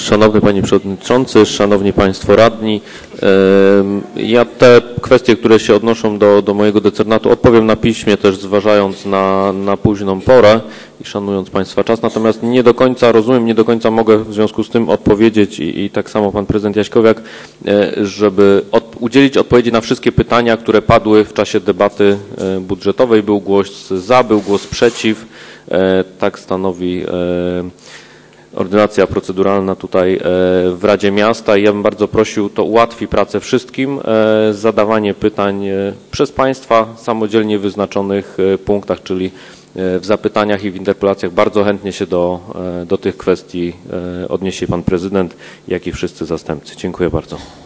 Szanowny Panie Przewodniczący, Szanowni Państwo Radni, ja te kwestie, które się odnoszą do mojego decernatu, odpowiem na piśmie, też zważając na późną porę i szanując Państwa czas, natomiast nie do końca rozumiem, nie do końca mogę w związku z tym odpowiedzieć i tak samo Pan Prezydent Jaśkowiak, żeby udzielić odpowiedzi na wszystkie pytania, które padły w czasie debaty budżetowej. Był głos za, był głos przeciw, tak stanowi ordynacja proceduralna tutaj w Radzie Miasta i ja bym bardzo prosił, to ułatwi pracę wszystkim, zadawanie pytań przez Państwa samodzielnie wyznaczonych punktach, czyli w zapytaniach i w interpelacjach. Bardzo chętnie się do tych kwestii odniesie Pan Prezydent, jak i wszyscy zastępcy. Dziękuję bardzo.